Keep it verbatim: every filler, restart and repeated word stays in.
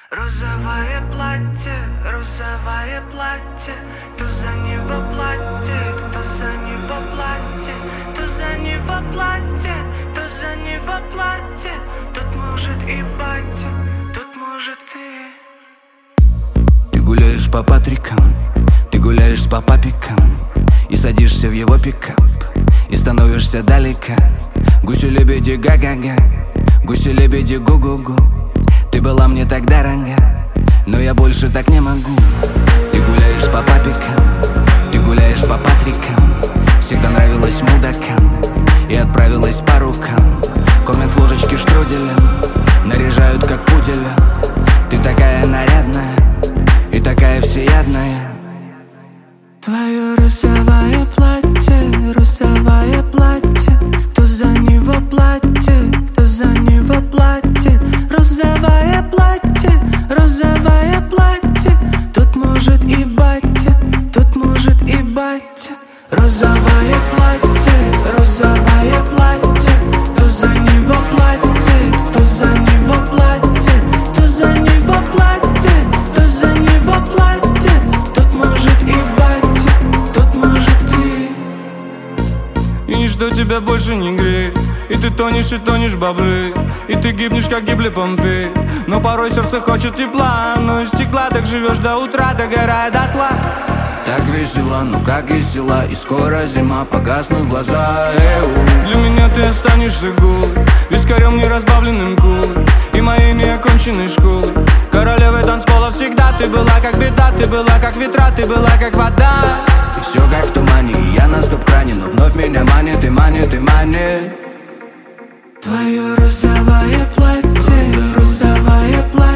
Розовое платье, розовое платье, то за него платье, то за него платье, то за него платье, то за него платье. Тут может и батя, тут может и... Ты гуляешь по Патрикам, ты гуляешь по папикам, и садишься в его пикап, и становишься далеко. Гуси-лебеди га-га-га, гуси-лебеди гу-гу-гу. Ты была мне так дорога, но я больше так не могу. Ты гуляешь по папикам, ты гуляешь по Патрикам, всегда нравилась мудакам и отправилась по рукам. Кормят с ложечки штруделем, наряжают как пуделя. Ты такая нарядная и такая всеядная. Твое розовое платье, розовое платье, кто за него платье, кто за него платье. Розовое платье, розовое платье, тут может и батя, тут может и батя. Розовое платье, розовое платье, кто за него платье, кто за него платье, кто за него платье, кто за него платье. Тут может и батя, тут может и... И ничто тебя больше не греет, и ты тонешь и тонешь в бабле, и ты гибнешь, как гибли Помпеи. Но порой сердце хочет тепла, но из стекла так живешь до утра, догорая дотла. Так весело, ну как весела, и скоро зима, погаснут глаза. Эу. Для меня ты останешься голой, вискарем неразбавленным колой и моей неоконченной школой. Королевой танцпола всегда ты была как беда, ты была как ветра, ты была как вода. И все как в тумане, и я на стоп-кране, но вновь меня манит и манит и манит. Твое розовое платье, розовое платье.